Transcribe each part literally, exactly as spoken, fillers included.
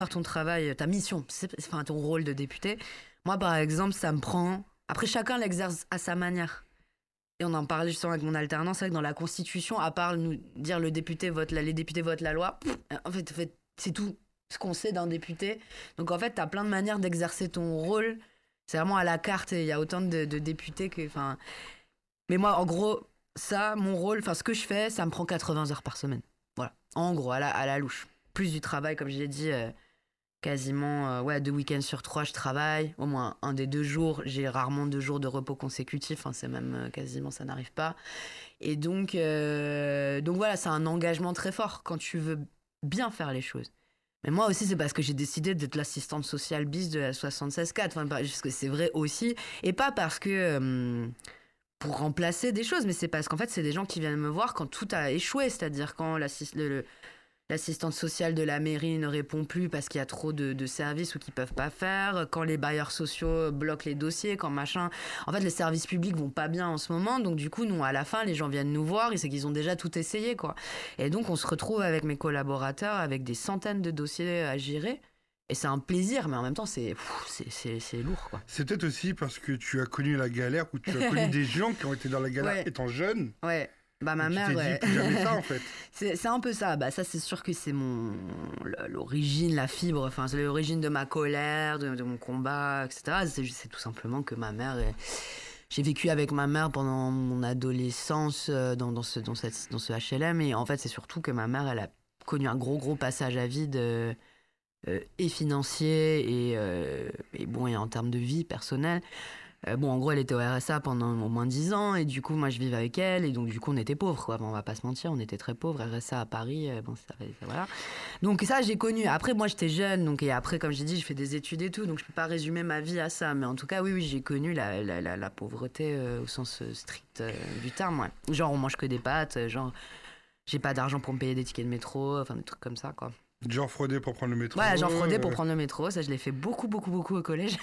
faire ton travail, ta mission, c'est, enfin ton rôle de député. Moi, par exemple, ça me prend. Après, chacun l'exerce à sa manière. Et on en parlait justement avec mon alternance, c'est vrai que dans la Constitution, à part nous dire le député vote la, les députés votent la loi, pff, en fait, en fait, c'est tout ce qu'on sait d'un député. Donc en fait, t'as plein de manières d'exercer ton rôle. C'est vraiment à la carte et il y a autant de, de députés que. Enfin, mais moi, en gros, ça, mon rôle, enfin ce que je fais, ça me prend quatre-vingts heures par semaine. Voilà. En gros, à la, à la louche. Plus du travail, comme je l'ai dit. Euh, Quasiment, euh, ouais, deux week-ends sur trois, je travaille. Au moins un des deux jours. J'ai rarement deux jours de repos consécutifs. Enfin, c'est même euh, quasiment, ça n'arrive pas. Et donc, euh, donc voilà, c'est un engagement très fort quand tu veux bien faire les choses. Mais moi aussi, c'est parce que j'ai décidé d'être l'assistante sociale bis de la soixante-seize quatre. Enfin, parce que c'est vrai aussi. Et pas parce que... Euh, pour remplacer des choses, mais c'est parce qu'en fait, c'est des gens qui viennent me voir quand tout a échoué. C'est-à-dire quand l'assist- le, le l'assistante sociale de la mairie ne répond plus parce qu'il y a trop de, de services ou qu'ils peuvent pas faire, quand les bailleurs sociaux bloquent les dossiers, quand machin... En fait, les services publics vont pas bien en ce moment, donc du coup, nous, à la fin, les gens viennent nous voir et c'est qu'ils ont déjà tout essayé, quoi. Et donc, on se retrouve avec mes collaborateurs avec des centaines de dossiers à gérer. Et c'est un plaisir, mais en même temps, c'est, pff, c'est, c'est, c'est lourd, quoi. C'est peut-être aussi parce que tu as connu la galère ou tu as connu des gens qui ont été dans la galère Ouais. étant jeune. Ouais. Bah, ma tu mère, t'es ouais. dit plus jamais ça, en fait. c'est, c'est un peu ça. Bah, ça, c'est sûr que c'est mon l'origine, la fibre. Enfin, c'est l'origine de ma colère, de, de mon combat, et cetera. C'est, c'est tout simplement que ma mère. Est... J'ai vécu avec ma mère pendant mon adolescence dans, dans, ce, dans, cette, dans ce H L M. Et en fait, c'est surtout que ma mère, elle a connu un gros, gros passage à vide euh, euh, et financier et, euh, et, bon, et en termes de vie personnelle. Euh, bon, en gros, elle était au R S A pendant au moins dix ans, et du coup, moi, je vivais avec elle, et donc, du coup, on était pauvres, quoi. Bon, on va pas se mentir, on était très pauvres. R S A à Paris, euh, bon, ça, ça, voilà. Donc, ça, j'ai connu. Après, moi, j'étais jeune, donc, et après, comme j'ai dit, je fais des études et tout, donc je peux pas résumer ma vie à ça. Mais en tout cas, oui, oui, j'ai connu la, la, la, la pauvreté euh, au sens euh, strict euh, du terme, ouais. Genre, on mange que des pâtes, euh, genre, j'ai pas d'argent pour me payer des tickets de métro, enfin, des trucs comme ça, quoi. Genre frauder pour prendre le métro. Ouais, genre frauder pour prendre le métro, ça je l'ai fait beaucoup, beaucoup, beaucoup au collège.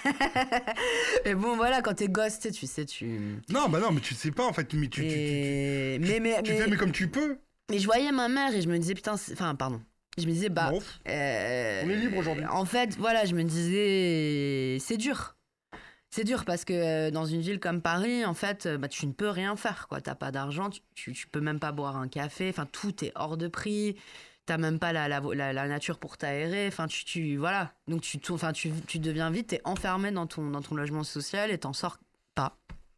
Mais bon, voilà, quand t'es gosse, tu sais, tu... Non, bah non, mais tu sais pas, en fait, mais tu, et... tu, tu, mais, mais, tu mais... fais mais comme tu peux. Mais je voyais ma mère et je me disais, putain, c'est... enfin, pardon. Je me disais, bah... Euh... On est libre aujourd'hui. En fait, voilà, je me disais, c'est dur. C'est dur parce que euh, dans une ville comme Paris, en fait, euh, bah, tu ne peux rien faire, quoi. T'as pas d'argent, tu, tu, tu peux même pas boire un café, enfin, tout est hors de prix. T'as même pas la, la, la, la nature pour t'aérer, enfin tu, tu voilà, donc tu, enfin tu, tu deviens vite, t'es enfermé dans ton dans ton logement social et t'en sors pas.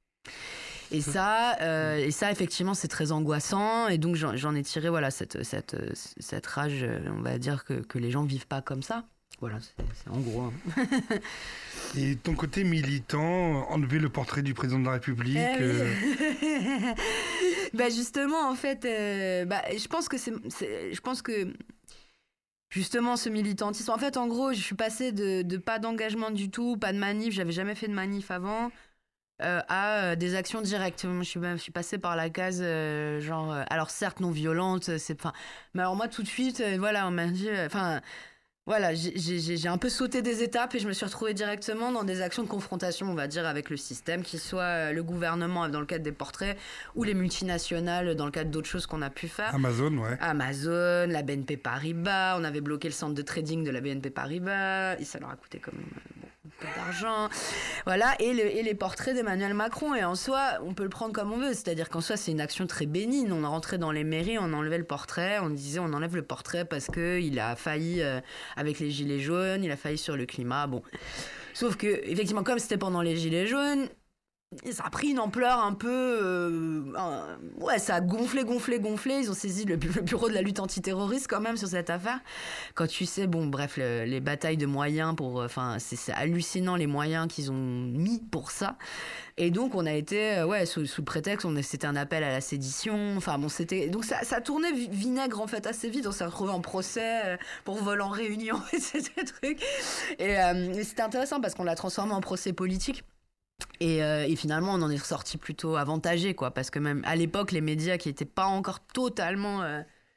Et ça, euh, et ça effectivement c'est très angoissant, et donc j'en, j'en ai tiré voilà cette cette cette rage, on va dire que que les gens vivent pas comme ça. Voilà, c'est, c'est en gros. Hein. Et ton côté militant, enlever le portrait du président de la République. Eh oui. euh... bah justement, en fait, euh, bah, je pense que c'est, c'est, je pense que justement ce militantisme. En fait, en gros, je suis passée de, de pas d'engagement du tout, pas de manif. J'avais jamais fait de manif avant. Euh, à euh, des actions directes. Je suis, je suis passée par la case euh, genre, euh, alors certes non violente, c'est, enfin, mais alors moi tout de suite, euh, voilà, on m'a dit, enfin. Euh, Voilà, j'ai, j'ai, j'ai un peu sauté des étapes et je me suis retrouvée directement dans des actions de confrontation, on va dire, avec le système, qui soit le gouvernement dans le cadre des portraits ou les multinationales dans le cadre d'autres choses qu'on a pu faire. Amazon, ouais. Amazon, la B N P Paribas, on avait bloqué le centre de trading de la B N P Paribas, et ça leur a coûté quand même bon, un peu d'argent. Voilà, et, le, et les portraits d'Emmanuel Macron. Et en soi, on peut le prendre comme on veut, c'est-à-dire qu'en soi, c'est une action très bénigne. On rentrait dans les mairies, on enlevait le portrait, on disait on enlève le portrait parce qu'il a failli... Euh, avec les gilets jaunes, il a failli sur le climat, bon. Sauf que, effectivement, comme c'était pendant les gilets jaunes, ça a pris une ampleur un peu... Euh, euh, ouais, ça a gonflé, gonflé, gonflé. Ils ont saisi le, le bureau de la lutte antiterroriste quand même sur cette affaire. Quand tu sais, bon, bref, le, les batailles de moyens pour... Enfin, c'est, c'est hallucinant les moyens qu'ils ont mis pour ça. Et donc, on a été, ouais, sous, sous prétexte, on, c'était un appel à la sédition. Enfin, bon, c'était... Donc, ça, ça tournait vinaigre, en fait, assez vite. On s'est retrouvés en procès pour vol en réunion, et c'était truc. Et, euh, et c'était intéressant parce qu'on l'a transformé en procès politique. Et, euh, et finalement, on en est ressorti plutôt avantagé, quoi, parce que même à l'époque, les médias qui n'étaient pas encore totalement euh,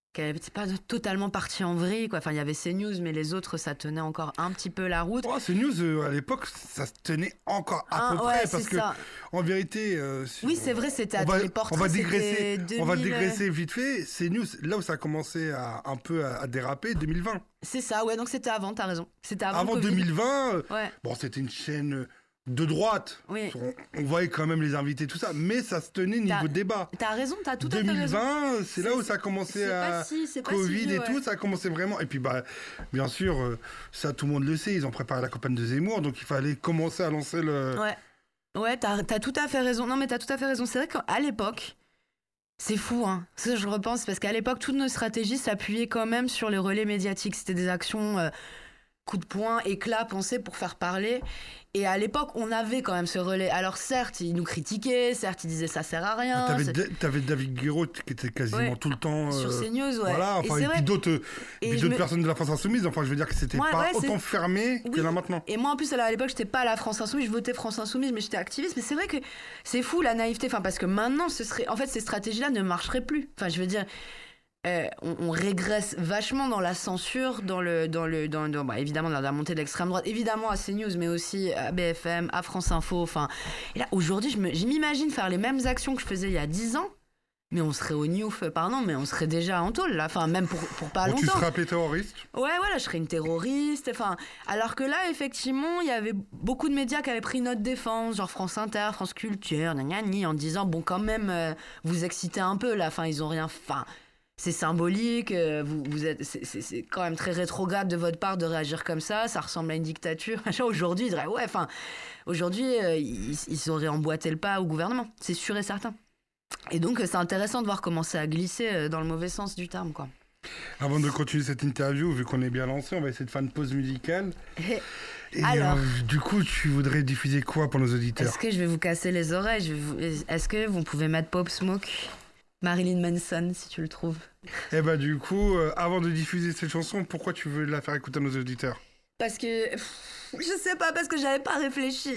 qu'elle n'était pas totalement partie en vrille, quoi. Enfin, il y avait CNews, mais les autres, ça tenait encore un petit peu la route. Oh, CNews, euh, à l'époque, ça se tenait encore à Ah, peu ouais, près, c'est parce que, ça. en vérité... euh, si- Oui, c'est vrai, c'était on à va, les portraits, on va c'était digresser, on va deux mille, digresser vite fait. CNews, là où ça a commencé à, un peu à, à déraper, deux mille vingt. C'est ça, ouais, donc c'était avant, t'as raison. C'était avant, Avant le Covid. deux mille vingt, euh, Ouais, bon, c'était une chaîne de droite. oui. On, on voyait quand même les invités, tout ça, mais ça se tenait niveau T'as- débat. T'as raison, t'as tout à fait raison. deux mille vingt, c'est là C'est- où ça a commencé c'est à... pas si- c'est pas si Covid vieux, et ouais. tout, ça a commencé vraiment. Et puis, bah, bien sûr, euh, ça tout le monde le sait, ils ont préparé la campagne de Zemmour, donc il fallait commencer à lancer le... Ouais, ouais, t'as, t'as tout à fait raison. Non, mais t'as tout à fait raison. C'est vrai qu'à l'époque, c'est fou, hein. Ça, je repense, parce qu'à l'époque, toutes nos stratégies s'appuyaient quand même sur les relais médiatiques. C'était des actions euh, coup de poing, éclat, pensées pour faire parler. Et à l'époque, on avait quand même ce relais. Alors certes, ils nous critiquaient, certes, ils disaient ça sert à rien. T'avais, c'est- Da- t'avais David Guiraud qui était quasiment Ouais, tout le temps... Sur euh, CNews, ouais. Voilà, Et enfin, c'est et, vrai. puis d'autres, et Et puis je d'autres me- personnes de la France Insoumise, enfin je veux dire que c'était Ouais, pas ouais, c'est- autant fermé que Oui. là maintenant. Et moi, en plus, alors, à l'époque, j'étais pas à la France Insoumise, je votais France Insoumise, mais j'étais activiste. Mais c'est vrai que c'est fou la naïveté. Enfin, parce que maintenant, ce serait, en fait, ces stratégies-là ne marcheraient plus. Enfin, je veux dire, euh, on, on régresse vachement dans la censure, dans le, dans le, dans, dans- bah, évidemment dans la montée de l'extrême droite, évidemment à CNews, mais aussi à B F M, à France Info. Enfin, et là, aujourd'hui, je, me, je m'imagine faire les mêmes actions que je faisais il y a dix ans. Mais on serait au Newf, pardon, mais on serait déjà en tôle, là. Enfin, même pour, pour pas Bon, tu longtemps. serais appelé terroriste. Ouais, voilà, je serais une terroriste. Enfin, alors que là, effectivement, il y avait beaucoup de médias qui avaient pris notre défense, genre France Inter, France Culture, gna gna gna, en disant bon, quand même, euh, vous excitez un peu là. Enfin, ils ont rien. Enfin, c'est symbolique. euh, vous, vous êtes, c'est, c'est, c'est quand même très rétrograde de votre part de réagir comme ça. Ça ressemble à une dictature. Aujourd'hui, ils diraient ouais. Enfin, aujourd'hui, euh, ils, ils auraient emboîté le pas au gouvernement. C'est sûr et certain. Et donc, c'est intéressant de voir comment ça a glissé euh, dans le mauvais sens du terme, quoi. Avant de continuer cette interview, vu qu'on est bien lancé, on va essayer de faire une pause musicale. Et Et alors euh, du coup, tu voudrais diffuser quoi pour nos auditeurs? Est-ce que je vais vous casser les oreilles? Je vais vous- Est-ce que vous pouvez mettre Pop Smoke, Marilyn Manson, si tu le trouves? Eh bah du coup, euh, avant de diffuser cette chanson, pourquoi tu veux la faire écouter à nos auditeurs? Parce que... pff, je sais pas, parce que j'avais pas réfléchi.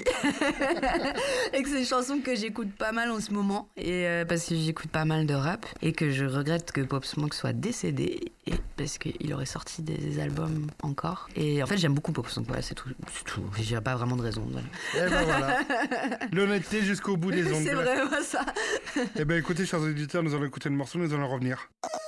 Et que c'est une chanson que j'écoute pas mal en ce moment. Et euh, parce que j'écoute pas mal de rap. Et que je regrette que Pop Smoke soit décédé. Et parce qu'il aurait sorti des, des albums encore. Et en fait, j'aime beaucoup Pop Smoke. Voilà, c'est tout. C'est tout. J'ai pas vraiment de raison. Voilà. Eh ben voilà, l'honnêteté jusqu'au bout des ongles. C'est vraiment ça. Eh ben écoutez, chers auditeurs, nous allons écouter le morceau, nous allons revenir.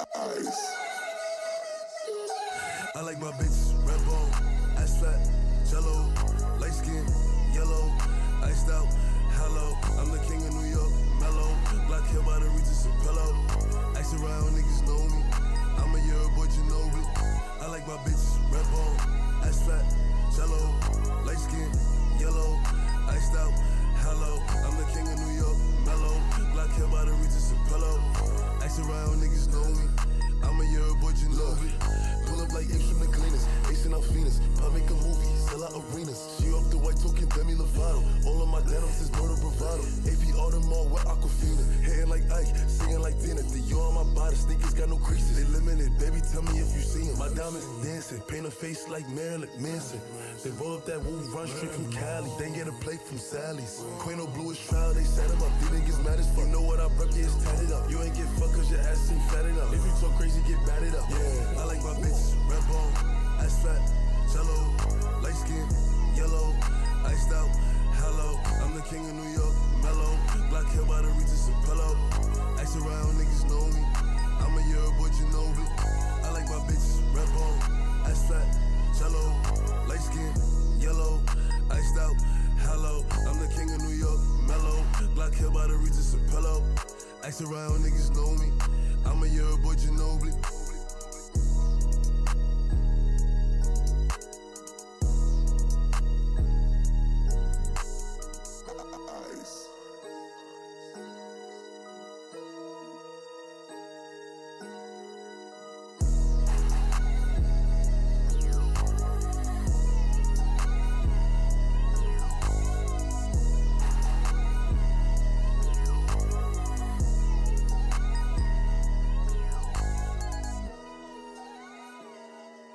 I like my bitches red bone, ass fat, jello, light skin, yellow, iced out, hello. I'm the king of New York, mellow, black hair by the Regis and pillow. Ice around, niggas know me. I'm a year boy, you know me. I like my bitches red bone, ass fat, jello, light skin, yellow, iced out, hello. I'm the king of New York, mellow, black hair by the Regis and pillow. Ice around, niggas know me. I'm a year boy, you know me. Pull up like apes from the cleaners, Ace and Alphinas. I make a movie, sell out arenas. She off the white token, Demi Lovato. All of my denims is murder bravado. A P Audemars with Aquafina. Hitting like Ike, singing like Tina. The yo on my body, sneakers got no creases. They limited, baby, tell me if you see them. My diamonds dancing, paint a face like Marilyn Manson. They roll up that woo, run straight from Cali. Then get a plate from Sally's. Quino bluish trial, they set him up. These niggas mad as fuck. You know what I rep, yeah, it's tatted up. You ain't get fucked cause your ass ain't fat enough. If you talk crazy, get batted up. Yeah, I like my bitches red bone, ass fat, jello, light skin, yellow, iced out, hello. I'm the king of New York, mellow, black hair by the Regis and pillow. Ice around, niggas know me. I'm a year boy, you know me. I like my bitches red bone, ass fat, jello, light skin, yellow, iced out, hello. I'm the king of New York, mellow, black hair by the Regis and pillow. Ice around, niggas know me. I'm a year boy, you know me.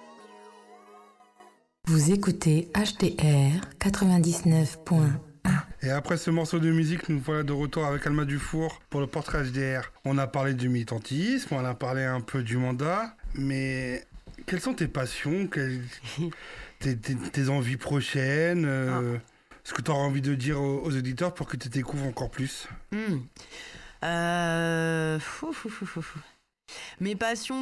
Vous écoutez H T R quatre-vingt-dix-neuf point un. Et après ce morceau de musique, nous voilà de retour avec Alma Dufour pour le portrait H D R. On a parlé du militantisme, on a parlé un peu du mandat, mais quelles sont tes passions, quelles... tes, tes, tes envies prochaines euh... ah. Ce que tu auras envie de dire aux, aux auditeurs pour que tu te découvres encore plus. Mmh. Euh... Fou, fou, fou, fou, fou. Mes passions...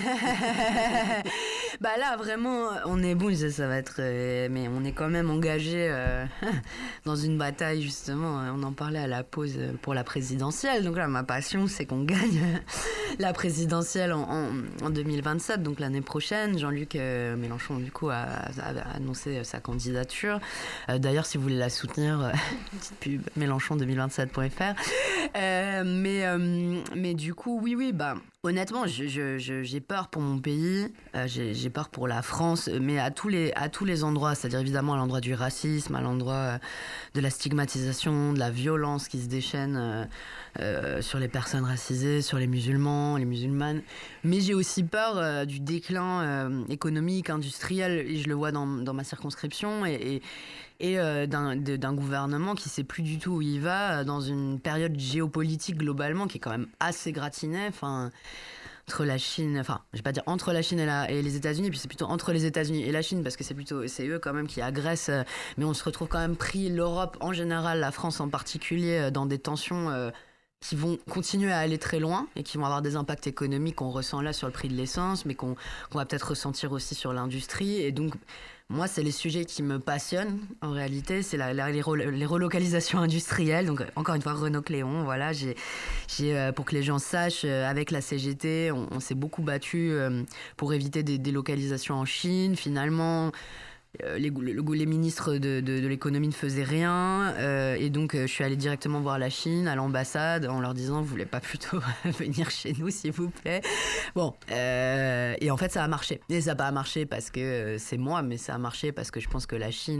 bah là, vraiment, on est bon, ça, ça va être... Euh, mais on est quand même engagé euh, dans une bataille, justement. On en parlait à la pause pour la présidentielle. Donc là, ma passion, c'est qu'on gagne la présidentielle en, en, en deux mille vingt-sept, donc l'année prochaine. Jean-Luc euh, Mélenchon, du coup, a, a annoncé sa candidature. Euh, d'ailleurs, si vous voulez la soutenir, euh, petite pub, mélenchon deux mille vingt-sept point f r. Euh, mais, euh, mais du coup, oui, oui, bah... Honnêtement, je, je, je, j'ai peur pour mon pays, euh, j'ai, j'ai peur pour la France, mais à tous les, à tous les endroits, c'est-à-dire évidemment à l'endroit du racisme, à l'endroit euh, de la stigmatisation, de la violence qui se déchaîne euh, euh, sur les personnes racisées, sur les musulmans, les musulmanes. Mais j'ai aussi peur euh, du déclin euh, économique, industriel, et je le vois dans, dans ma circonscription, et, et et euh, d'un, de, d'un gouvernement qui ne sait plus du tout où il va, dans une période géopolitique globalement qui est quand même assez gratinée, enfin, entre la Chine, enfin, je ne vais pas dire entre la Chine et, la, et les États-Unis, puis c'est plutôt entre les États-Unis et la Chine, parce que c'est plutôt, c'est eux quand même qui agressent, mais on se retrouve quand même pris, l'Europe en général, la France en particulier, dans des tensions euh, qui vont continuer à aller très loin et qui vont avoir des impacts économiques qu'on ressent là sur le prix de l'essence, mais qu'on, qu'on va peut-être ressentir aussi sur l'industrie, et donc... Moi, c'est les sujets qui me passionnent, en réalité. C'est la, la, les, re, les relocalisations industrielles. Donc, encore une fois, Renault Cléon, voilà. J'ai, j'ai, euh, pour que les gens sachent, euh, avec la C G T, on, on s'est beaucoup battu euh, pour éviter des délocalisations en Chine. Finalement, euh, les, le, les ministres de, de, de l'économie ne faisaient rien. Euh, et donc, euh, je suis allée directement voir la Chine, à l'ambassade, en leur disant, vous voulez pas plutôt venir chez nous, s'il vous plaît? Bon, euh, et en fait, ça a marché. Et ça n'a pas marché parce que euh, c'est moi, mais ça a marché parce que je pense que la Chine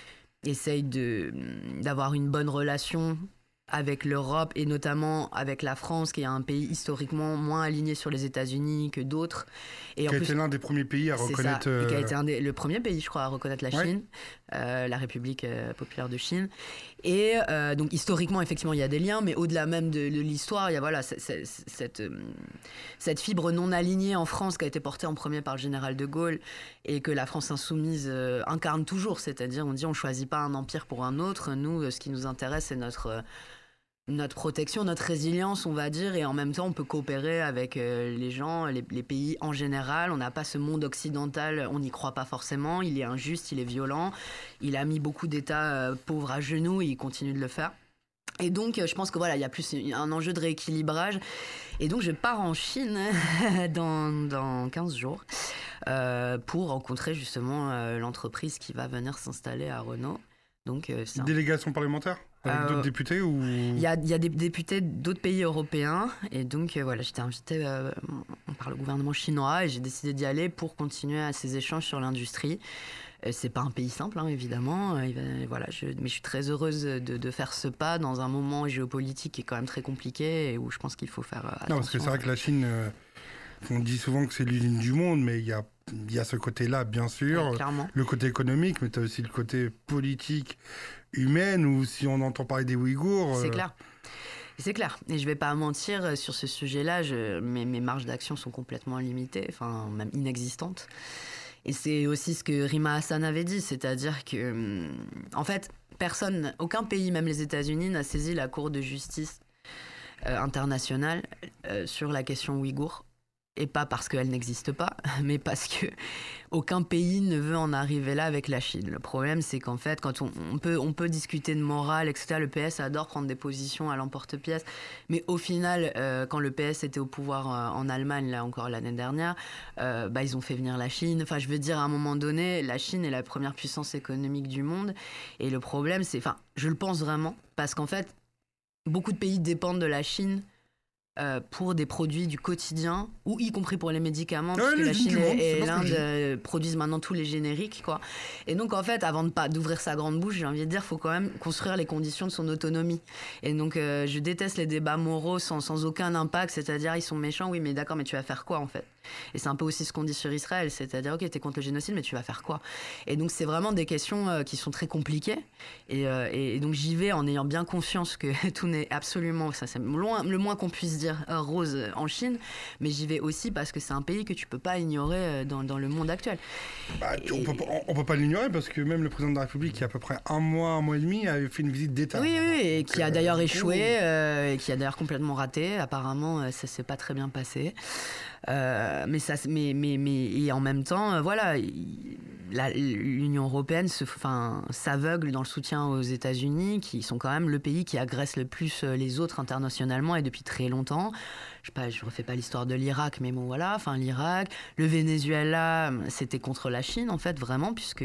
essaye de, d'avoir une bonne relation avec l'Europe et notamment avec la France, qui est un pays historiquement moins aligné sur les États-Unis que d'autres. Et qui en a plus, été l'un des premiers pays à reconnaître... Ça, euh... qui a été un des, le premier pays, je crois, à reconnaître la Chine, ouais. euh, la République euh, populaire de Chine. Et euh, donc, historiquement, effectivement, il y a des liens, mais au-delà même de, de l'histoire, il y a voilà, c'est, c'est, cette, euh, cette fibre non alignée en France qui a été portée en premier par le général de Gaulle et que la France insoumise euh, incarne toujours. C'est-à-dire, on dit, on ne choisit pas un empire pour un autre. Nous, euh, ce qui nous intéresse, c'est notre... Euh, notre protection, notre résilience, on va dire, et en même temps, on peut coopérer avec euh, les gens, les, les pays en général. On n'a pas ce monde occidental, on n'y croit pas forcément. Il est injuste, il est violent. Il a mis beaucoup d'États euh, pauvres à genoux et il continue de le faire. Et donc, je pense que voilà, il y a plus un enjeu de rééquilibrage. Et donc, je pars en Chine dans, dans quinze jours euh, pour rencontrer justement euh, l'entreprise qui va venir s'installer à Renault. Donc, euh, c'est un... Délégation parlementaire avec euh, d'autres députés ou... Il y a, y a des députés d'autres pays européens et donc euh, voilà, j'étais invitée euh, par le gouvernement chinois et j'ai décidé d'y aller pour continuer à ces échanges sur l'industrie. Euh, c'est pas un pays simple, hein, évidemment. Euh, voilà, je, mais je suis très heureuse de, de faire ce pas dans un moment géopolitique qui est quand même très compliqué et où je pense qu'il faut faire euh, attention. Non, parce que c'est vrai que la Chine, euh, on dit souvent que c'est l'usine du monde, mais il y a Il y a ce côté-là, bien sûr, ouais, le côté économique, mais tu as aussi le côté politique, humaine, ou si on entend parler des Ouïghours... C'est euh... clair. C'est clair. Et je ne vais pas mentir, sur ce sujet-là, je, mes, mes marges d'action sont complètement limitées, enfin même inexistantes. Et c'est aussi ce que Rima Hassan avait dit, c'est-à-dire que, en fait, personne, aucun pays, même les États-Unis, n'a saisi la Cour de justice euh, internationale euh, sur la question ouïghour. Et pas parce qu'elle n'existe pas, mais parce qu'aucun pays ne veut en arriver là avec la Chine. Le problème, c'est qu'en fait, quand on, on, peut, on peut discuter de morale, et cetera, le P S adore prendre des positions à l'emporte-pièce. Mais au final, euh, quand le P S était au pouvoir euh, en Allemagne, là encore l'année dernière, euh, bah, ils ont fait venir la Chine. Enfin, je veux dire, à un moment donné, la Chine est la première puissance économique du monde. Et le problème, c'est... Enfin, je le pense vraiment, parce qu'en fait, beaucoup de pays dépendent de la Chine Euh, pour des produits du quotidien, ou y compris pour les médicaments, Ouais, parce que les la Chine médicaments, et, c'est et pas ce que l'Inde je dis. euh, produisent maintenant tous les génériques, quoi. Et donc, en fait, avant de pas, d'ouvrir sa grande bouche, j'ai envie de dire, il faut quand même construire les conditions de son autonomie. Et donc, euh, je déteste les débats moraux sans, sans aucun impact, c'est-à-dire, ils sont méchants, oui, mais d'accord, mais tu vas faire quoi, en fait ? Et c'est un peu aussi ce qu'on dit sur Israël, c'est-à-dire, ok, t'es contre le génocide, mais tu vas faire quoi ? Et donc, c'est vraiment des questions euh, qui sont très compliquées. Et, euh, et, et donc, j'y vais en ayant bien conscience que tout n'est absolument, ça c'est loin, le moins qu'on puisse dire, euh, rose en Chine, mais j'y vais aussi parce que c'est un pays que tu peux pas ignorer euh, dans, dans le monde actuel. Bah, tu- on Et- peut, pas- on, on peut pas l'ignorer parce que même le président de la République, il y a à peu près un mois, un mois et demi, avait fait une visite d'État. Oui, oui, oui, et qui a euh, d'ailleurs du échoué, coup- euh, et qui a d'ailleurs complètement raté. Apparemment, euh, ça s'est pas très bien passé. Euh, mais ça, mais, mais, mais et en même temps, euh, voilà, il- la- l'Union européenne se, enfin, s'aveugle dans le soutien aux États-Unis, qui sont quand même le pays qui agresse le plus euh, les autres internationalement et depuis très longtemps. Je sais pas, je refais pas l'histoire de l'Irak, mais bon voilà, enfin l'Irak, le Venezuela, c'était contre la Chine en fait vraiment, puisque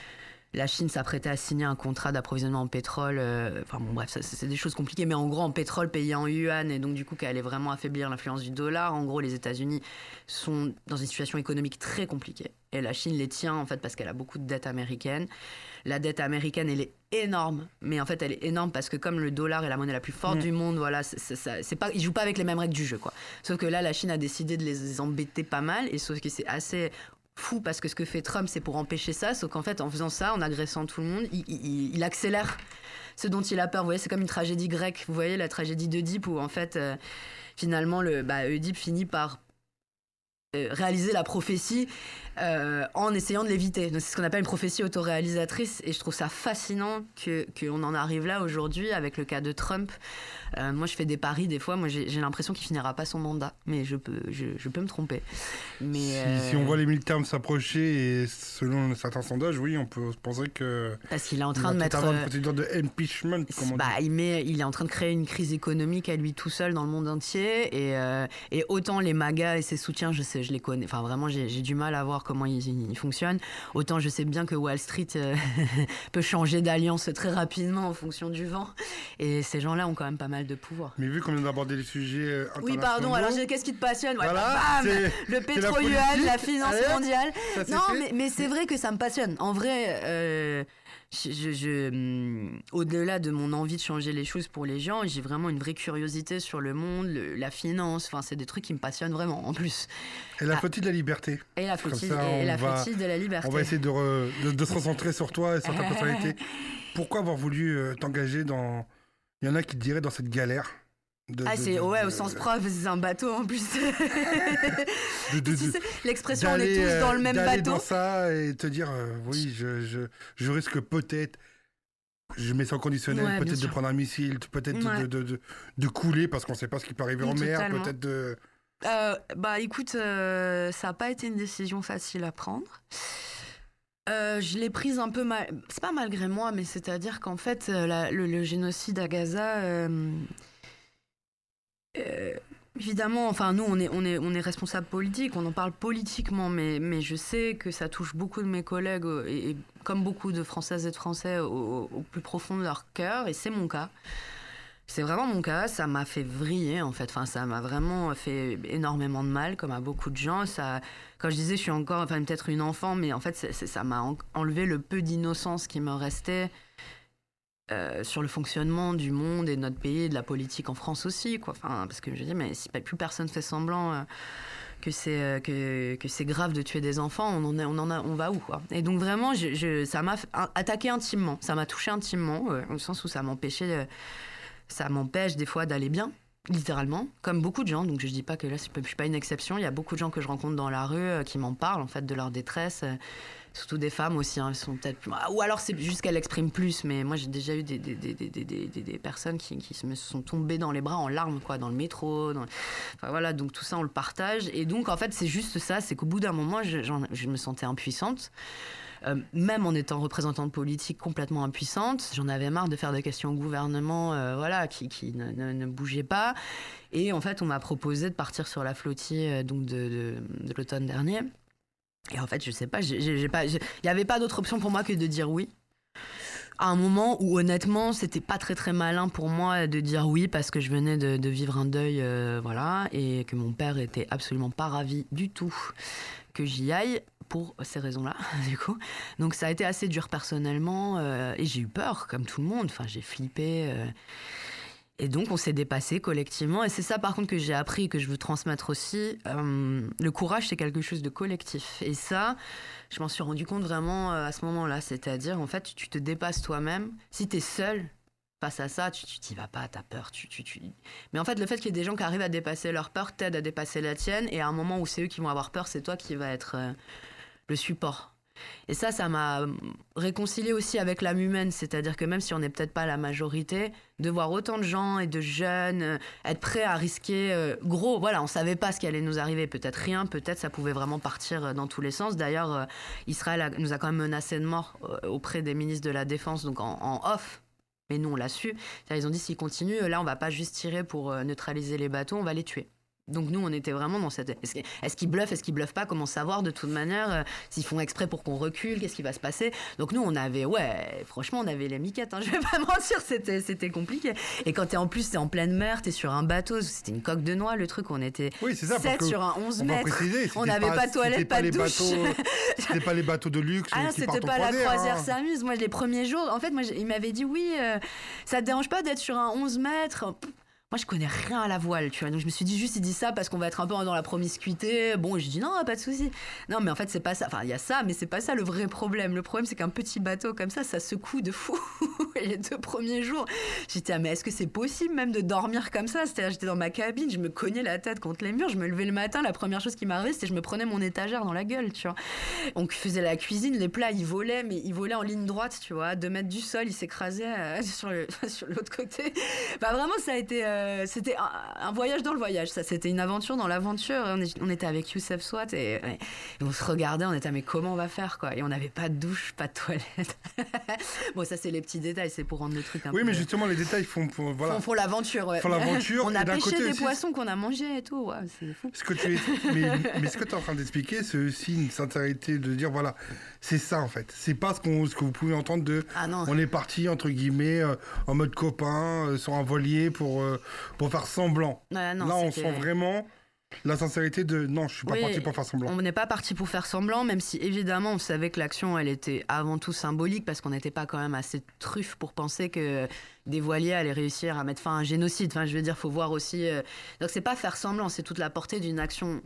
la Chine s'apprêtait à signer un contrat d'approvisionnement en pétrole. euh, Enfin bon, bref, ça, c'est des choses compliquées, mais en gros, en pétrole payé en yuan, et donc du coup, qui allait vraiment affaiblir l'influence du dollar. En gros, les États-Unis sont dans une situation économique très compliquée. Et la Chine les tient, en fait, parce qu'elle a beaucoup de dettes américaines. La dette américaine, elle est énorme, mais en fait, elle est énorme parce que comme le dollar est la monnaie la plus forte Mm. du monde, voilà, c'est, c'est, ça- c'est pas, ils jouent pas avec les mêmes règles du jeu, quoi. Sauf que là, la Chine a décidé de les embêter pas mal, et sauf que c'est assez fou parce que ce que fait Trump, c'est pour empêcher ça, sauf qu'en fait, en faisant ça, en agressant tout le monde, il, il- il accélère ce dont il a peur. Vous voyez, c'est comme une tragédie grecque. Vous voyez la tragédie d'Œdipe où en fait, euh, finalement, le, bah,Œdipe finit par euh, réaliser la prophétie euh, en essayant de l'éviter. Donc, c'est ce qu'on appelle une prophétie autoréalisatrice, et je trouve ça fascinant que qu'on en arrive là aujourd'hui avec le cas de Trump. Euh, moi, je fais des paris des fois. Moi, j'ai, j'ai l'impression qu'il finira pas son mandat, mais je peux, je, je peux me tromper. Mais Si, euh, si on voit les militaires s'approcher, et selon certains sondages, oui, on peut penser que. parce qu'il est en il train va de peut-être mettre. avoir une euh, procédure de impeachment, comme on Bah, dit. il, met, il est en train de créer une crise économique à lui tout seul dans le monde entier. Et, euh, et autant les MAGA et ses soutiens, je sais, je les connais. Enfin, vraiment, j'ai, j'ai du mal à voir comment ils, ils fonctionnent. Autant je sais bien que Wall Street euh, peut changer d'alliance très rapidement en fonction du vent. Et ces gens-là ont quand même pas mal de pouvoir. Mais vu qu'on vient d'aborder les sujets euh, Oui, internationaux, pardon, alors j'ai- qu'est-ce qui te passionne? Ouais, Voilà, bah, bam, c'est- le c'est la pétro-yuan, politique. la finance Allez, mondiale. ça, c'est Non, fait. mais, mais c'est vrai que ça me passionne. En vrai, euh, je, je- je, hum, au-delà de mon envie de changer les choses pour les gens, j'ai vraiment une vraie curiosité sur le monde, le- la finance. Enfin, c'est des trucs qui me passionnent vraiment, en plus. Et la Ah. flottille de la liberté. Et la Comme flottille, ça, et on la va- flottille de la liberté. On va essayer de, re- de, de se recentrer sur toi et sur ta personnalité. Pourquoi avoir voulu euh, t'engager dans... Il y en a qui te diraient dans cette galère. De, Ah, de- c'est de- ouais, de- au sens propre, c'est un bateau en plus. de- de- Tu de- sais, l'expression on est d'aller, tous dans le euh, même d'aller bateau. dans ça et te dire, euh, oui, je, je, je risque peut-être, je mets ça au conditionnel, Ouais, bien peut-être de sûr. prendre un missile, peut-être de- Ouais. de, de, de, de couler parce qu'on ne sait pas ce qui peut arriver Oui, en mer, totalement. peut-être de... Euh, bah écoute, euh, ça n'a pas été une décision facile à prendre. Euh, je l'ai prise un peu mal. C'est pas malgré moi, mais c'est-à-dire qu'en fait, euh, la- le, le génocide à Gaza. euh, euh, évidemment, enfin, nous, on est, on, est, on est responsable politique, on en parle politiquement, mais, mais je sais que ça touche beaucoup de mes collègues, euh, et, et comme beaucoup de Françaises et de Français, au, au plus profond de leur cœur, et c'est mon cas. C'est vraiment mon cas, ça m'a fait vriller en fait, enfin, ça m'a vraiment fait énormément de mal, comme à beaucoup de gens. Ça, quand je disais je suis encore, enfin peut-être une enfant, mais en fait c'est, c'est, ça m'a en- enlevé le peu d'innocence qui me restait euh, sur le fonctionnement du monde et de notre pays et de la politique en France aussi, quoi. Enfin, parce que je dis, mais si plus personne fait semblant euh, que, c'est, euh, que, que c'est grave de tuer des enfants, on, en est, on, en a, on va où, quoi. Et donc vraiment, je, je, ça m'a fait- attaqué intimement, ça m'a touché intimement, euh, au sens où ça m'empêchait... euh, ça m'empêche des fois d'aller bien, littéralement, comme beaucoup de gens. Donc je dis pas que là, je ne suis pas une exception. Il y a beaucoup de gens que je rencontre dans la rue euh, qui m'en parlent, en fait, de leur détresse. euh, surtout des femmes aussi, hein, elles sont peut-être... Ou alors c'est juste qu'elles l'expriment plus. Mais moi, j'ai déjà eu des, des, des, des, des, des, des personnes qui, qui se me sont tombées dans les bras en larmes, quoi, dans le métro. Dans... Enfin voilà, donc tout ça, on le partage. Et donc, en fait, c'est juste ça, c'est qu'au bout d'un moment, je, j'en- je me sentais impuissante. Euh, même en étant représentante politique complètement impuissante, j'en avais marre de faire des questions au gouvernement, euh, voilà, qui, qui ne, ne, ne bougeaient pas. Et en fait, on m'a proposé de partir sur la flottille euh, donc de, de, de l'automne dernier. Et en fait, je sais pas, j'ai, j'ai, j'ai pas, il n'y avait pas d'autre option pour moi que de dire oui. À un moment où honnêtement c'était pas très très malin pour moi de dire oui parce que je venais de, de vivre un deuil euh, voilà, et que mon père était absolument pas ravi du tout que j'y aille pour ces raisons-là du coup. Donc ça a été assez dur personnellement euh, et j'ai eu peur comme tout le monde, enfin j'ai flippé euh, et donc on s'est dépassé collectivement et c'est ça par contre que j'ai appris et que je veux transmettre aussi. Euh, le courage c'est quelque chose de collectif et ça je m'en suis rendu compte vraiment à ce moment-là, c'est-à-dire en fait tu te dépasses toi-même. Si t'es seul face à ça, tu, tu t'y vas pas, t'as peur. Tu, tu, tu... Mais en fait le fait qu'il y ait des gens qui arrivent à dépasser leur peur t'aide à dépasser la tienne et à un moment où c'est eux qui vont avoir peur, c'est toi qui vas être euh, le support. Et ça, ça m'a réconcilié aussi avec l'âme humaine, c'est-à-dire que même si on n'est peut-être pas la majorité, de voir autant de gens et de jeunes euh, être prêts à risquer euh, gros, voilà, on savait pas ce qui allait nous arriver, peut-être rien, peut-être ça pouvait vraiment partir dans tous les sens. D'ailleurs, euh, Israël a, nous a quand même menacé de mort euh, auprès des ministres de la Défense, donc en, en off. Mais nous, on l'a su. C'est-à-dire, ils ont dit, s'ils continuent, là, on va pas juste tirer pour euh, neutraliser les bateaux, on va les tuer. Donc nous, on était vraiment dans cette... Est-ce, est-ce qu'ils bluffent, est-ce qu'ils bluffent pas? Comment savoir de toute manière euh, s'ils font exprès pour qu'on recule? Qu'est-ce qui va se passer? Donc nous, on avait... Ouais, franchement, on avait les miquettes, hein, je vais pas mentir, c'était, c'était compliqué. Et quand t'es en plus, t'es en pleine mer, t'es sur un bateau, c'était une coque de noix, le truc, on était oui, c'est ça, sept sur un onze on mètres. Préciser, on n'avait pas, pas de toilette, pas, pas de douche. Bateaux, c'était pas les bateaux de luxe ah, qui c'était partent pas la croisière, croisière hein. s'amuse. Moi, les premiers jours, en fait, moi, il m'avait dit, oui, euh, ça te dérange pas d'être sur un onze mètres? Moi, je connais rien à la voile, tu vois. Donc, je me suis dit juste, il dit ça parce qu'on va être un peu dans la promiscuité. Bon, j'ai dit non, pas de souci. Non, mais en fait, c'est pas ça. Enfin, il y a ça, mais c'est pas ça le vrai problème. Le problème, c'est qu'un petit bateau comme ça, ça secoue de fou. Et les deux premiers jours, j'étais, ah, mais est-ce que c'est possible même de dormir comme ça? C'est-à-dire, j'étais dans ma cabine, je me cognais la tête contre les murs, je me levais le matin, la première chose qui m'arrivait, c'était je me prenais mon étagère dans la gueule, tu vois. Donc, je faisais la cuisine, les plats, ils volaient, mais ils volaient en ligne droite, tu vois, deux mètres du sol, ils s'écrasaient euh, sur, le, sur l'autre côté. Bah, vraiment, ça a été, euh, c'était un, un voyage dans le voyage, ça, c'était une aventure dans l'aventure. On, est, on était avec Youssef Swat et, et on se regardait, on était, mais comment on va faire, quoi? Et on n'avait pas de douche, pas de toilette. Bon, ça, c'est les petits détails, c'est pour rendre le truc un oui, peu... mais justement, les détails font, font, voilà. font, font l'aventure, ouais. Font l'aventure. On a et d'un pêché côté des aussi, poissons qu'on a mangés et tout, ouais, c'est fou. Ce que tu es, mais, mais ce que tu es en train d'expliquer, c'est aussi une sincérité de dire, voilà, c'est ça, en fait. C'est pas ce, qu'on, ce que vous pouvez entendre de... Ah non. On est parti, entre guillemets, euh, en mode copain, euh, sur un voilier pour, euh, pour faire semblant. Ah, non, là, on c'était... sent vraiment... La sincérité de non, je suis pas oui, parti pour faire semblant. On n'est pas parti pour faire semblant, même si évidemment on savait que l'action elle était avant tout symbolique parce qu'on n'était pas quand même assez truffe pour penser que des voiliers allaient réussir à mettre fin à un génocide. Enfin, je veux dire, faut voir aussi. Euh... Donc c'est pas faire semblant, c'est toute la portée d'une action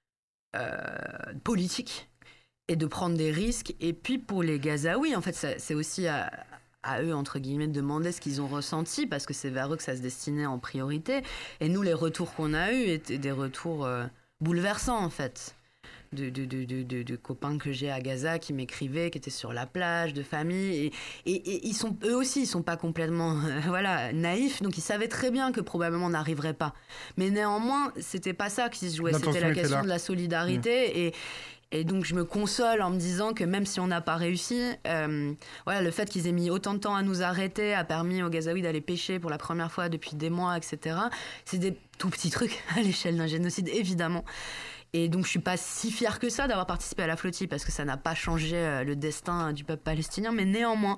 euh, politique et de prendre des risques. Et puis pour les Gazaouis, en fait, ça, c'est aussi à, à eux, entre guillemets, de demander ce qu'ils ont ressenti, parce que c'est vers eux que ça se destinait en priorité. Et nous, les retours qu'on a eus étaient des retours euh, bouleversants, en fait. De, de, de, de, de, de copains que j'ai à Gaza qui m'écrivaient, qui étaient sur la plage, de famille. Et, et, et ils sont, eux aussi, ils sont pas complètement euh, voilà, naïfs, donc ils savaient très bien que probablement on n'arriverait pas. Mais néanmoins, c'était pas ça qui se jouait, L'intention c'était la était question là. de la solidarité. Mmh. Et, Et donc, je me console en me disant que même si on n'a pas réussi, euh, voilà, le fait qu'ils aient mis autant de temps à nous arrêter a permis aux Gazaouis d'aller pêcher pour la première fois depuis des mois, et cetera. C'est des tout petits trucs à l'échelle d'un génocide, évidemment. Et donc, je ne suis pas si fière que ça d'avoir participé à la flottille, parce que ça n'a pas changé euh, le destin du peuple palestinien. Mais néanmoins...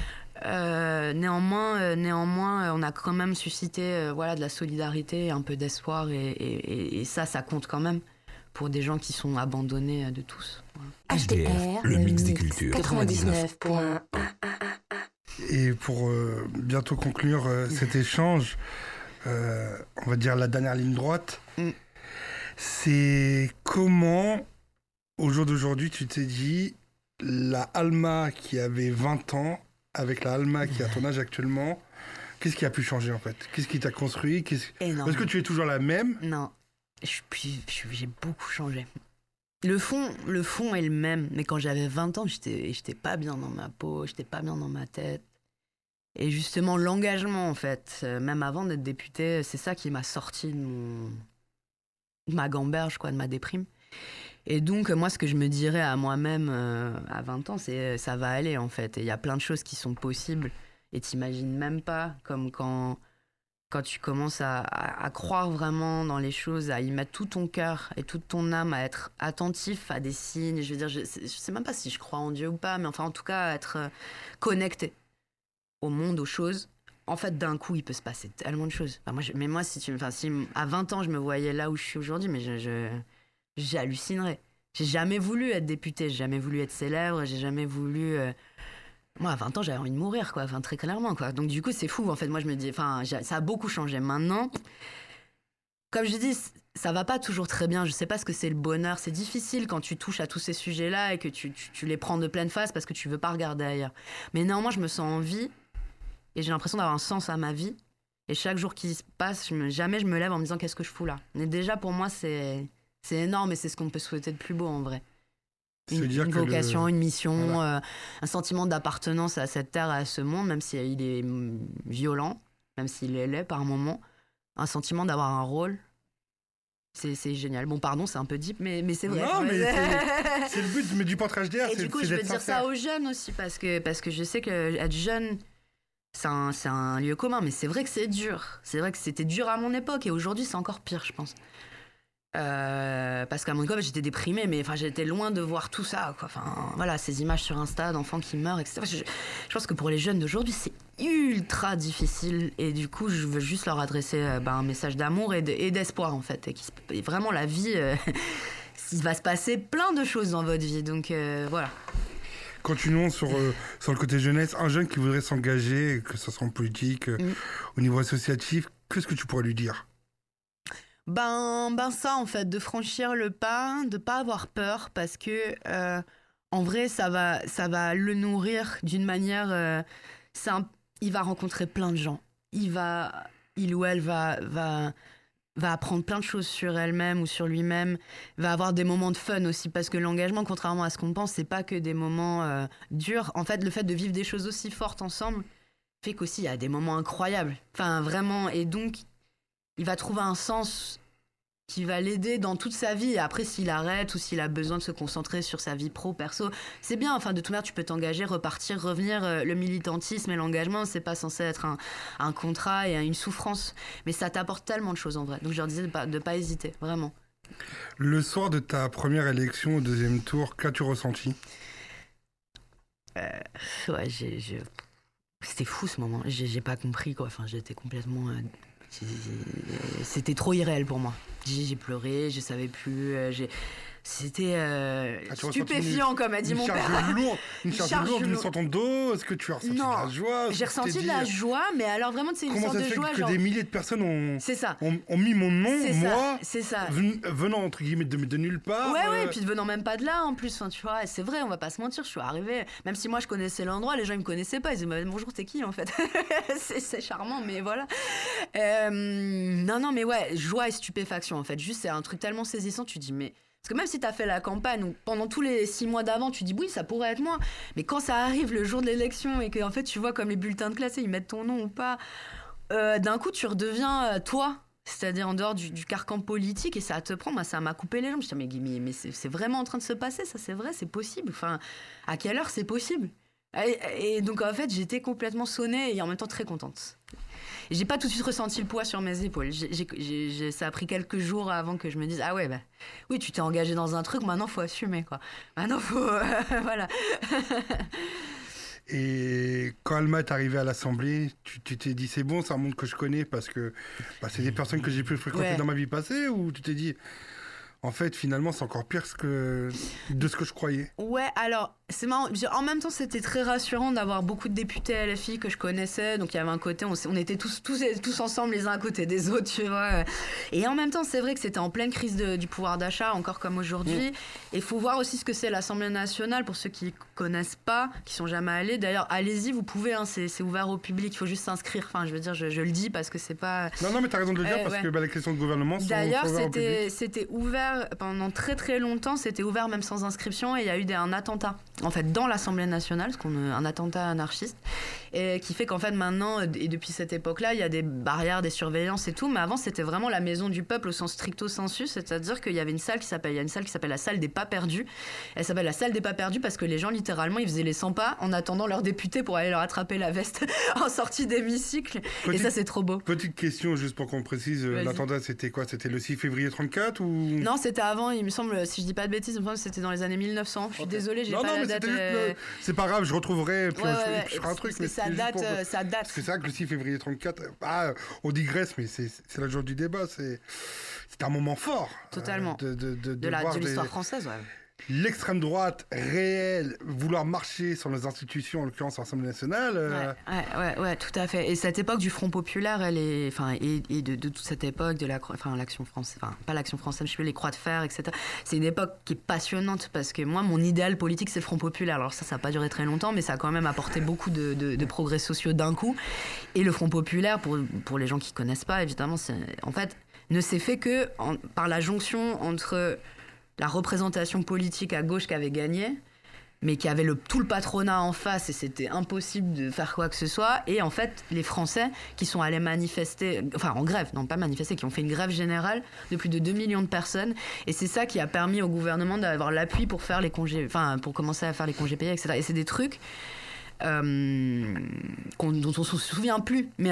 Euh, néanmoins, euh, néanmoins, euh, on a quand même suscité euh, voilà, de la solidarité, un peu d'espoir. Et, et, et ça, ça compte quand même. Pour des gens qui sont abandonnés de tous. H D R, le mix des cultures. quatre-vingt-dix-neuf point un. Et pour euh, bientôt conclure euh, cet échange, euh, on va dire la dernière ligne droite, mm. c'est comment, au jour d'aujourd'hui, tu t'es dit, la Alma qui avait vingt ans, avec la Alma qui a ton âge actuellement, qu'est-ce qui a pu changer en fait? Qu'est-ce qui t'a construit? Qu'est-ce... Est-ce que tu es toujours la même? Non. Je, je, j'ai beaucoup changé. Le fond, le fond est le même, mais quand j'avais vingt ans, j'étais, j'étais pas bien dans ma peau, j'étais pas bien dans ma tête. Et justement, l'engagement, en fait, euh, même avant d'être députée, c'est ça qui m'a sorti de, mon, de ma gamberge, quoi, de ma déprime. Et donc, moi, ce que je me dirais à moi-même euh, à vingt ans, c'est ça va aller, en fait. Et il y a plein de choses qui sont possibles et t'imagines même pas, comme quand... Quand tu commences à, à, à croire vraiment dans les choses, à y mettre tout ton cœur et toute ton âme, à être attentif à des signes. Je veux dire, je ne sais même pas si je crois en Dieu ou pas, mais enfin, en tout cas, à être connecté. au monde, aux choses, en fait, d'un coup, il peut se passer tellement de choses. Enfin, moi, je, mais moi, si, tu, enfin, si à vingt ans, je me voyais là où je suis aujourd'hui, mais je, je, j'hallucinerais. J'ai jamais voulu être députée, j'ai jamais voulu être célèbre, j'ai jamais voulu... Euh... Moi, à vingt ans, j'avais envie de mourir, quoi. Enfin, très clairement, quoi. Donc, du coup, c'est fou, en fait. Moi, je me dis... Enfin, ça a beaucoup changé. Maintenant, comme je dis, ça va pas toujours très bien. Je sais pas ce que c'est le bonheur. C'est difficile quand tu touches à tous ces sujets-là et que tu, tu, tu les prends de pleine face parce que tu veux pas regarder ailleurs. Mais néanmoins, je me sens en vie et j'ai l'impression d'avoir un sens à ma vie. Et chaque jour qui se passe, je me, jamais je me lève en me disant qu'est-ce que je fous là. Mais déjà, pour moi, c'est, c'est énorme et c'est ce qu'on peut souhaiter de plus beau, en vrai. Une, une vocation, le... une mission, voilà. euh, un sentiment d'appartenance à cette terre, à ce monde, même s'il est violent, même s'il est laid par moments. Un sentiment d'avoir un rôle. C'est, c'est génial. Bon, pardon, c'est un peu deep, mais, mais c'est vrai. Non, mais c'est, c'est le but mais du portrait H D R. Et c'est, du coup, c'est je veux sincère. dire ça aux jeunes aussi, parce que, parce que je sais qu'être jeune, c'est un, c'est un lieu commun, mais c'est vrai que c'est dur. C'est vrai que c'était dur à mon époque, et aujourd'hui, c'est encore pire, je pense. Euh, parce qu'à mon époque, j'étais déprimée, mais enfin, j'étais loin de voir tout ça, quoi. Enfin, voilà, ces images sur Insta d'enfants qui meurent, et cetera. Je, je pense que pour les jeunes d'aujourd'hui, c'est ultra difficile, et du coup, je veux juste leur adresser euh, bah, un message d'amour et, de, et d'espoir, en fait. Et, qui, et vraiment, la vie, euh, il va se passer plein de choses dans votre vie, donc euh, voilà. Continuons sur, euh, sur le côté jeunesse. Un jeune qui voudrait s'engager, que ce soit en politique, euh, mm. au niveau associatif, qu'est-ce que tu pourrais lui dire ? Ben, ben ça, en fait, de franchir le pas, de pas avoir peur, parce que, euh, en vrai, ça va, ça va le nourrir d'une manière... Euh, c'est un, il va rencontrer plein de gens. Il va... Il ou elle va, va, va apprendre plein de choses sur elle-même ou sur lui-même, va avoir des moments de fun aussi, parce que l'engagement, contrairement à ce qu'on pense, c'est pas que des moments euh, durs. En fait, le fait de vivre des choses aussi fortes ensemble fait qu'aussi, il y a des moments incroyables. Enfin, vraiment, et donc... il va trouver un sens qui va l'aider dans toute sa vie. Et après, s'il arrête ou s'il a besoin de se concentrer sur sa vie pro, perso, c'est bien. Enfin, de toute manière, tu peux t'engager, repartir, revenir. Le militantisme et l'engagement, c'est pas censé être un, un contrat et une souffrance. Mais ça t'apporte tellement de choses, en vrai. Donc, je leur disais de pas, de pas hésiter, vraiment. Le soir de ta première élection au deuxième tour, qu'as-tu ressenti ? euh, Ouais, j'ai, j'ai... C'était fou, ce moment. J'ai, j'ai pas compris, quoi. Enfin, j'étais complètement... Euh... C'était trop irréel pour moi. J'ai, j'ai pleuré, je savais plus. Euh, j'ai... C'était euh, ah, stupéfiant, une, comme a dit une mon charge père. Lourde, une charge, charge lourde lourde sur ton dos. Est-ce que tu as ressenti non, de la joie ? J'ai ressenti de la joie, mais alors vraiment, c'est une Comment sorte ça de fait joie. Que genre... des milliers de personnes ont, c'est ça. ont, ont mis mon nom, c'est moi, ça, c'est ça. Ven, venant entre guillemets de, de nulle part. Ouais, euh... ouais, et puis venant même pas de là en plus. Enfin, tu vois, c'est vrai, on va pas se mentir. Je suis arrivée, même si moi je connaissais l'endroit, les gens ils me connaissaient pas. Ils disaient bonjour, t'es qui en fait ? c'est, c'est charmant, mais voilà. Euh, non, non, mais ouais, joie et stupéfaction en fait. Juste, c'est un truc tellement saisissant. Tu dis mais. Parce que même si t'as fait la campagne, ou pendant tous les six mois d'avant, tu dis oui, ça pourrait être moi. Mais quand ça arrive le jour de l'élection et que en fait, tu vois comme les bulletins de classe, ils mettent ton nom ou pas, euh, d'un coup, tu redeviens euh, toi. C'est-à-dire en dehors du, du carcan politique et ça te prend. Moi, ça m'a coupé les jambes. Je me dis mais, mais c'est, c'est vraiment en train de se passer, ça, c'est vrai, c'est possible. Enfin, à quelle heure c'est possible ? et, et donc en fait, j'étais complètement sonnée et en même temps très contente. Et j'ai pas tout de suite ressenti le poids sur mes épaules. J'ai, j'ai, j'ai, ça a pris quelques jours avant que je me dise ah ouais bah oui tu t'es engagé dans un truc, maintenant faut assumer quoi. Maintenant faut euh, voilà. Et quand Alma est arrivée à l'Assemblée, tu, tu t'es dit c'est bon, c'est un monde que je connais parce que bah, c'est des personnes que j'ai pu fréquenter ouais. dans ma vie passée, ou tu t'es dit en fait finalement c'est encore pire que, de ce que je croyais? Ouais, alors c'est marrant. En même temps, c'était très rassurant d'avoir beaucoup de députés L F I que je connaissais. Donc, il y avait un côté, on, on était tous, tous, tous ensemble les uns à côté des autres, tu vois. Et en même temps, c'est vrai que c'était en pleine crise de, du pouvoir d'achat, encore comme aujourd'hui. Mmh. Et il faut voir aussi ce que c'est l'Assemblée nationale, pour ceux qui ne connaissent pas, qui ne sont jamais allés. D'ailleurs, allez-y, vous pouvez, hein, c'est, c'est ouvert au public. Il faut juste s'inscrire. Enfin, je veux dire, je, je le dis parce que c'est pas... Non, non, mais tu as raison de le dire, euh, parce ouais. que bah, les questions de gouvernement sont, D'ailleurs, sont ouvertes c'était, au public. c'était ouvert pendant très, très longtemps. C'était ouvert même sans inscription. Et il y a eu des, un attentat, en fait, dans l'Assemblée nationale, ce qu'on, un attentat anarchiste, et qui fait qu'en fait maintenant, et depuis cette époque-là, il y a des barrières, des surveillances et tout, mais avant c'était vraiment la maison du peuple au sens stricto sensu, c'est-à-dire qu'il y avait une salle qui s'appelle, il y a une salle qui s'appelle la salle des pas perdus. Elle s'appelle la salle des pas perdus parce que les gens littéralement ils faisaient les cent pas en attendant leur député pour aller leur attraper la veste en sortie d'hémicycle. Petite, et ça c'est trop beau. Petite question juste pour qu'on précise, Vas-y. L'attentat c'était quoi? C'était le six février trente-quatre ou... Non, c'était avant, il me semble, si je dis pas de bêtises, il me semble que c'était dans les années mille neuf cents. Je suis okay. désolée, j'ai non, pas non, la mais date. juste, euh... euh, c'est pas grave, je retrouverai, puis ouais, je, ouais, je ferai un truc. Mais ça juste date, pour... euh, ça date. Parce que c'est vrai que le six février trente-quatre, ah, on digresse, mais c'est, c'est le jour du débat. C'est, c'est un moment fort. Totalement. Euh, de, de, de, de, de, la, voir de l'histoire des... française, ouais. L'extrême droite réelle, vouloir marcher sur les institutions, en l'occurrence l'Assemblée nationale. Euh... Ouais, ouais, ouais, ouais, tout à fait. Et cette époque du Front populaire, elle est, enfin, et, et de, de toute cette époque de la, enfin, l'action française, enfin, pas l'action française, je sais plus, les croix de fer, et cetera. C'est une époque qui est passionnante parce que moi, mon idéal politique, c'est le Front populaire. Alors ça, ça n'a pas duré très longtemps, mais ça a quand même apporté beaucoup de, de, de progrès sociaux d'un coup. Et le Front populaire, pour, pour les gens qui connaissent pas, évidemment, c'est, en fait, ne s'est fait que en, par la jonction entre la représentation politique à gauche qui avait gagné, mais qui avait le, tout le patronat en face et c'était impossible de faire quoi que ce soit. Et en fait, les Français qui sont allés manifester, enfin en grève, non pas manifester, qui ont fait une grève générale de plus de deux millions de personnes. Et c'est ça qui a permis au gouvernement d'avoir l'appui pour faire les congés, enfin pour commencer à faire les congés payés, et cetera. Et c'est des trucs euh, dont on ne se souvient plus. Mais